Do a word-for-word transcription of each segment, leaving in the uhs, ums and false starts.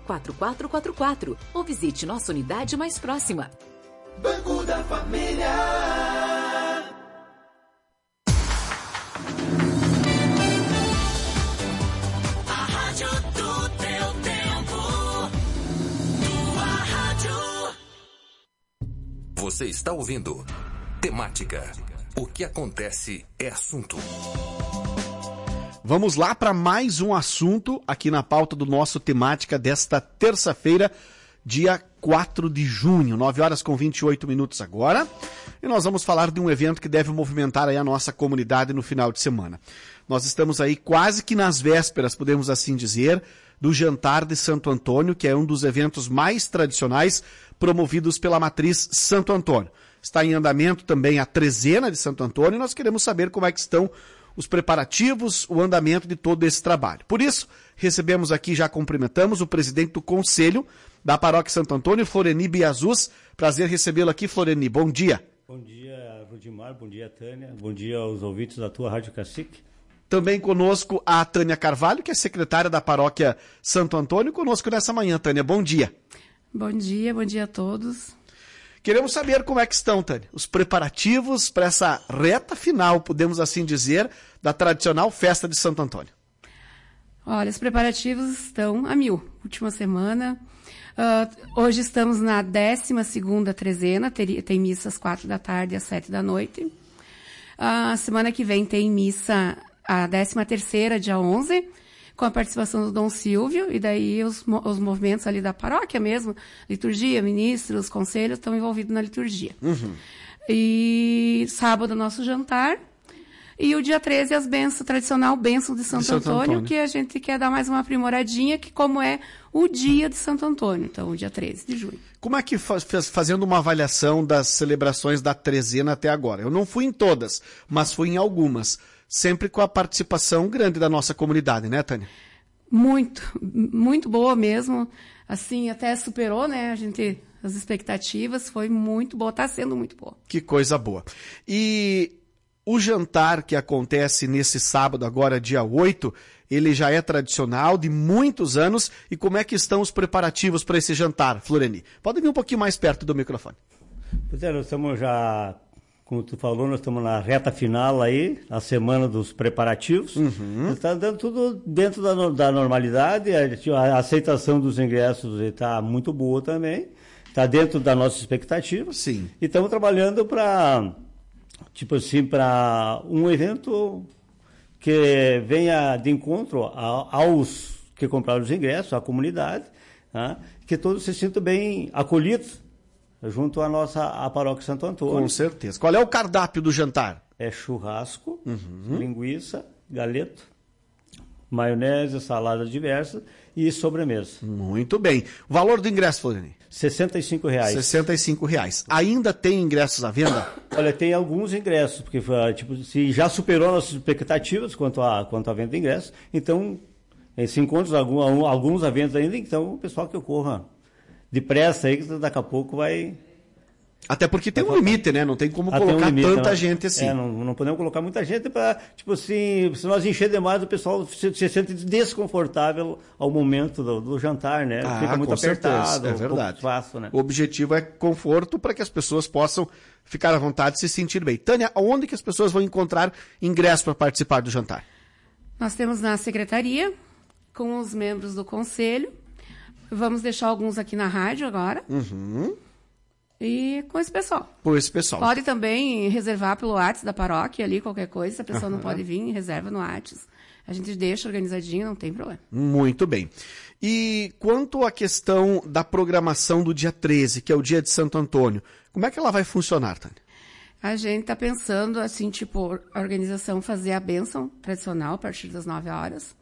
quatro quatro quatro quatro ou visite nossa unidade mais próxima. Banco da Família. A rádio do teu tempo. Tua rádio. Você está ouvindo Temática. O que acontece é assunto. Vamos lá para mais um assunto aqui na pauta do nosso Temática desta terça-feira, dia quatro de junho, nove horas com vinte e oito minutos agora. E nós vamos falar de um evento que deve movimentar aí a nossa comunidade no final de semana. Nós estamos aí quase que nas vésperas, podemos assim dizer, do Jantar de Santo Antônio, que é um dos eventos mais tradicionais promovidos pela Matriz Santo Antônio. Está em andamento também a Trezena de Santo Antônio e nós queremos saber como é que estão os preparativos, o andamento de todo esse trabalho. Por isso, recebemos aqui, já cumprimentamos o presidente do Conselho da Paróquia Santo Antônio, Floreni Biazus. Prazer recebê-lo aqui, Floreni. Bom dia. Bom dia, Rudimar. Bom dia, Tânia. Bom dia aos ouvintes da tua Rádio Cacique. Também conosco a Tânia Carvalho, que é secretária da Paróquia Santo Antônio, conosco nessa manhã. Tânia, bom dia. Bom dia, bom dia a todos. Queremos saber como é que estão, Tânia, os preparativos para essa reta final, podemos assim dizer, da tradicional festa de Santo Antônio. Olha, os preparativos estão a mil. Última semana. Uh, hoje estamos na décima segunda trezena, tem, tem missa às quatro da tarde e às sete da noite. A uh, semana que vem tem missa a décima terceira, dia onze, com a participação do Dom Silvio, e daí os, os movimentos ali da paróquia mesmo, liturgia, ministros, conselhos, estão envolvidos na liturgia. Uhum. E sábado, nosso jantar, e o dia treze, as bênçãos, tradicional bênção de Santo, de Santo Antônio, Antônio, que a gente quer dar mais uma aprimoradinha, que como é o dia de Santo Antônio, então o dia treze de junho. Como é que, faz, fazendo uma avaliação das celebrações da Trezena até agora? Eu não fui em todas, mas fui em algumas. Sempre com a participação grande da nossa comunidade, né, Tânia? Muito, muito boa mesmo. Assim, até superou, né, a gente, as expectativas, foi muito boa, está sendo muito boa. Que coisa boa. E o jantar que acontece nesse sábado, agora dia oito, ele já é tradicional, de muitos anos, e como é que estão os preparativos para esse jantar, Floreni? Pode vir um pouquinho mais perto do microfone. Pois é, nós estamos já... Como tu falou, nós estamos na reta final aí, a semana dos preparativos. Uhum. Está dando tudo dentro da, da normalidade, a, a aceitação dos ingressos está muito boa também, está dentro da nossa expectativa. Sim. E estamos trabalhando para, tipo assim, para um evento que venha de encontro a, aos que compraram os ingressos, à comunidade, né, que todos se sintam bem acolhidos junto à nossa à Paróquia Santo Antônio. Com certeza. Qual é o cardápio do jantar? É churrasco, uhum. linguiça, galeto, maionese, saladas diversas e sobremesa. Muito bem. O valor do ingresso, Floreni? sessenta e cinco reais. sessenta e cinco reais. Ainda tem ingressos à venda? Olha, tem alguns ingressos, porque tipo, se já superou nossas expectativas quanto à quanto à venda de ingressos, então, se encontra algum, alguns à venda ainda, então o pessoal que ocorra depressa aí, que daqui a pouco vai... Até porque tem um limite, né? Não tem como ah, colocar um limite, tanta não, gente assim. É, não, não podemos colocar muita gente para, tipo assim, se nós encher demais, o pessoal se, se sente desconfortável ao momento do, do jantar, né? Ah, fica muito com apertado, certeza, é verdade. Um fácil, né? O objetivo é conforto para que as pessoas possam ficar à vontade e se sentir bem. Tânia, onde que as pessoas vão encontrar ingresso para participar do jantar? Nós temos na secretaria, com os membros do conselho. Vamos deixar alguns aqui na rádio agora. Uhum. E com esse pessoal. Com esse pessoal. Pode também reservar pelo WhatsApp da paróquia ali, qualquer coisa. Se a pessoa uhum. não pode vir, reserva no WhatsApp. A gente deixa organizadinho, não tem problema. Muito bem. E quanto à questão da programação do dia treze, que é o dia de Santo Antônio, como é que ela vai funcionar, Tânia? A gente está pensando, assim, tipo, a organização fazer a bênção tradicional a partir das nove horas.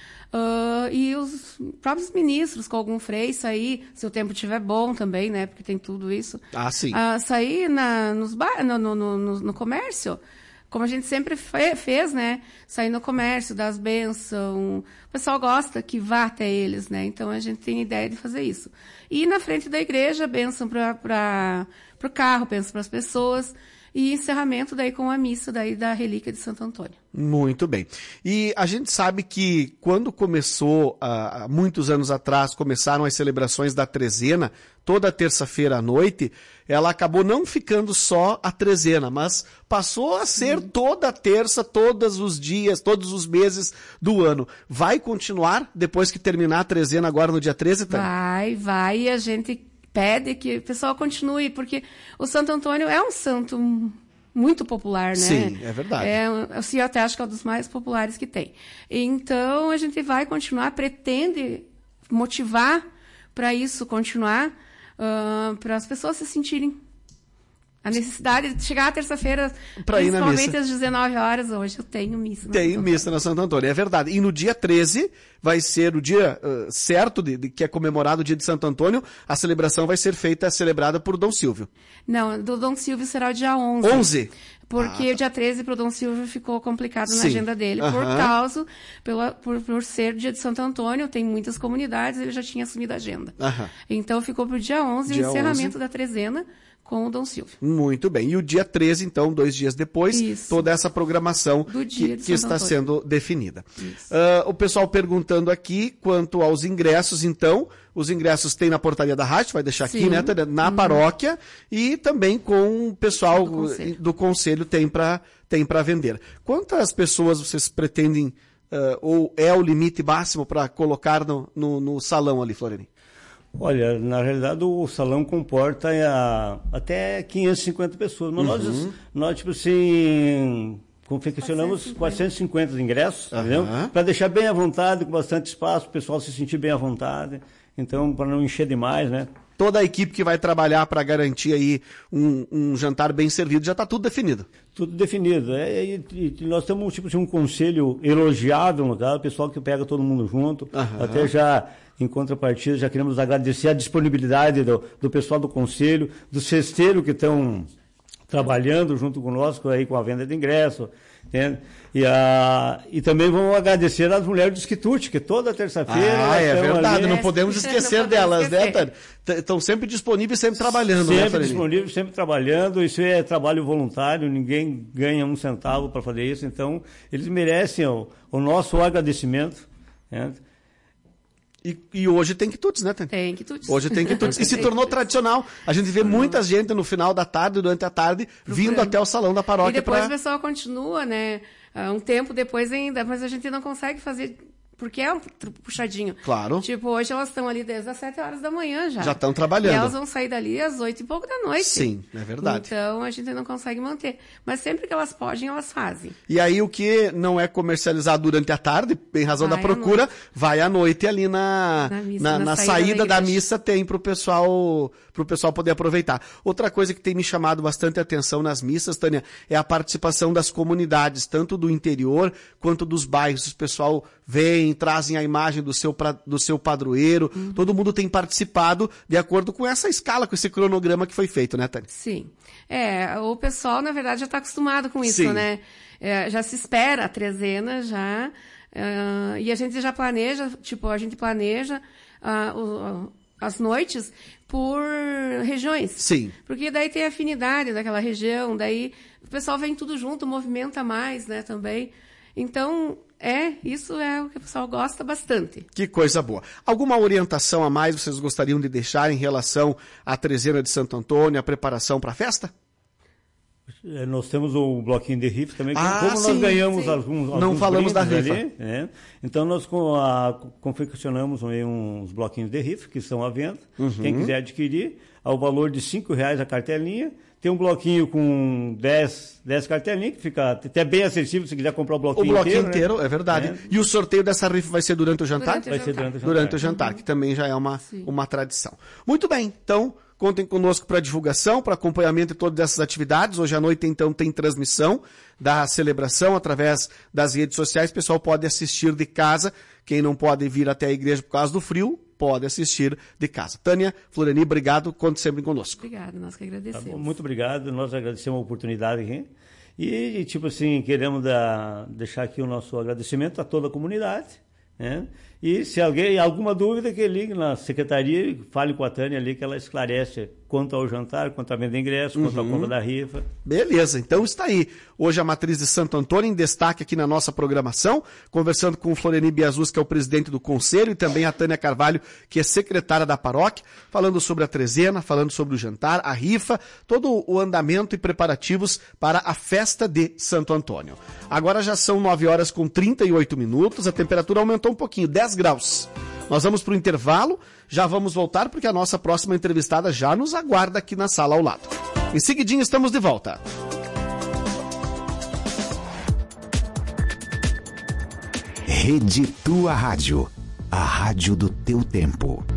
Uh, e os próprios ministros com algum freio sair, se o tempo estiver bom também, né? Porque tem tudo isso. Ah, sim. Uh, sair na, nos bar, no, no, no, no comércio, como a gente sempre fe, fez, né? Sair no comércio, dar as bênçãos. O pessoal gosta que vá até eles, né? Então a gente tem ideia de fazer isso. E na frente da igreja, bênção para o carro, bênção para as pessoas. e encerramento daí com a missa daí da Relíquia de Santo Antônio. Muito bem. E a gente sabe que quando começou, há muitos anos atrás, começaram as celebrações da trezena, toda terça-feira à noite, ela acabou não ficando só a trezena, mas passou a ser Sim. toda terça, todos os dias, todos os meses do ano. Vai continuar depois que terminar a trezena agora no dia treze, tá? Vai, vai, e a gente pede que o pessoal continue, porque o Santo Antônio é um santo muito popular, né? Sim, é verdade. É, assim, eu até acho que é um dos mais populares que tem. Então, a gente vai continuar, pretende motivar para isso continuar, uh, para as pessoas se sentirem a necessidade de chegar à terça-feira, principalmente às dezenove horas, hoje eu tenho missa. Tem missa na Santo Antônio, é verdade. E no dia treze vai ser o dia uh, certo de, de que é comemorado o dia de Santo Antônio, a celebração vai ser feita, celebrada por Dom Silvio. Não, do Dom Silvio será o dia onze. onze? Porque ah, tá. o dia treze para o Dom Silvio ficou complicado Sim. na agenda dele, uh-huh. por causa, pela, por, por ser dia de Santo Antônio, tem muitas comunidades, ele já tinha assumido a agenda. Uh-huh. Então ficou para o dia onze, dia o encerramento onze. Da trezena, com o Dom Silvio. Muito bem. E o dia treze, então, dois dias depois, Isso. toda essa programação Do dia que, que está Antônio. sendo definida. Uh, o pessoal perguntando aqui quanto aos ingressos, então, os ingressos tem na portaria da rádio, vai deixar Sim. aqui, né, na uhum. paróquia, e também com o pessoal do conselho, do conselho tem para tem para vender. Quantas pessoas vocês pretendem, uh, ou é o limite máximo para colocar no, no, no salão ali, Floreni? Olha, na realidade o salão comporta a, até quinhentas e cinquenta pessoas, mas uhum. nós, nós, tipo assim, confeccionamos quatrocentos e cinquenta ingressos, uhum. para deixar bem à vontade, com bastante espaço, o pessoal se sentir bem à vontade, então para não encher demais, né? Toda a equipe que vai trabalhar para garantir aí um, um jantar bem servido, já está tudo definido. Tudo definido. É, e, e nós temos tipo, assim, um conselho elogiável no lugar, o pessoal que pega todo mundo junto, uhum. até já... Em contrapartida, já queremos agradecer a disponibilidade do, do pessoal do conselho, dos festeiros que estão trabalhando junto conosco aí com a venda de ingresso, entende? E, a, e também vamos agradecer às mulheres do Esquitute, que toda terça-feira... Ah, é verdade, ali. não podemos esquecer não delas, podemos esquecer. né? Estão sempre disponíveis, sempre trabalhando, sempre né, Sempre disponíveis, sempre trabalhando, isso é trabalho voluntário, ninguém ganha um centavo para fazer isso, então eles merecem o, o nosso agradecimento, né? E, e hoje tem quitutes, né, Tânia? Tem quitutes. Hoje tem quitutes. E se tornou tradicional. A gente vê muita gente no final da tarde, durante a tarde, vindo até o salão da paróquia. E depois pra... o pessoal continua, né? Um tempo depois ainda, mas a gente não consegue fazer... Porque é um puxadinho. Claro. Tipo, hoje elas estão ali desde as sete horas da manhã já. Já estão trabalhando. E elas vão sair dali às oito e pouco da noite. Sim, é verdade. Então, a gente não consegue manter. Mas sempre que elas podem, elas fazem. E aí, o que não é comercializado durante a tarde, em razão vai da procura, vai à noite ali na, na, missa, na, na, na saída, saída da, da missa, tem para o pessoal, pro pessoal poder aproveitar. Outra coisa que tem me chamado bastante atenção nas missas, Tânia, é a participação das comunidades, tanto do interior quanto dos bairros. O pessoal vem, trazem a imagem do seu, pra, do seu padroeiro, uhum. todo mundo tem participado de acordo com essa escala, com esse cronograma que foi feito, né, Tânia? Sim. É, o pessoal, na verdade, já está acostumado com isso, Sim. né? É, já se espera a trezena, já, uh, e a gente já planeja, tipo, a gente planeja uh, o, as noites por regiões. Sim. Porque daí tem afinidade daquela região, daí o pessoal vem tudo junto, movimenta mais, né, também. Então, é, isso é o que o pessoal gosta bastante. Que coisa boa. Alguma orientação a mais vocês gostariam de deixar em relação à trezena de Santo Antônio, a preparação para a festa? Nós temos o bloquinho de riff também, ah, como sim, nós ganhamos sim. alguns, alguns Não falamos da rifa. Ali, né? Então nós com a, confeccionamos aí uns bloquinhos de riff que estão à venda. Uhum. Quem quiser adquirir, ao valor de cinco reais a cartelinha. Tem um bloquinho com dez, dez cartelinhas, que fica até bem acessível se quiser comprar o bloquinho inteiro. O bloquinho inteiro, inteiro né? É verdade. É. E o sorteio dessa rifa vai ser durante o jantar? Durante o vai jantar. ser durante o jantar. Durante o jantar, uhum. que também já é uma, uma tradição. Muito bem, então... Contem conosco para divulgação, para acompanhamento de todas essas atividades. Hoje à noite, então, tem transmissão da celebração através das redes sociais. O pessoal pode assistir de casa. Quem não pode vir até a igreja por causa do frio, pode assistir de casa. Tânia, Floreni, obrigado. Conte sempre conosco. Obrigada, nós que agradecemos. Tá bom, muito obrigado. Nós agradecemos a oportunidade aqui. E, tipo assim, queremos dar, deixar aqui o nosso agradecimento a toda a comunidade, né? E se alguém, alguma dúvida, que ligue na secretaria e fale com a Tânia ali, que ela esclarece quanto ao jantar, quanto à venda de ingresso, quanto Uhum. à compra da rifa. Beleza, então está aí. Hoje a Matriz de Santo Antônio em destaque aqui na nossa programação, conversando com o Floriani Biazus, que é o presidente do conselho, e também a Tânia Carvalho, que é secretária da paróquia, falando sobre a trezena, falando sobre o jantar, a rifa, todo o andamento e preparativos para a festa de Santo Antônio. Agora já são nove horas com trinta e oito minutos, a temperatura aumentou um pouquinho, dez graus. Nós vamos para o intervalo, já vamos voltar porque a nossa próxima entrevistada já nos aguarda aqui na sala ao lado. Em seguidinho estamos de volta. Rede Tua Rádio, a rádio do teu tempo.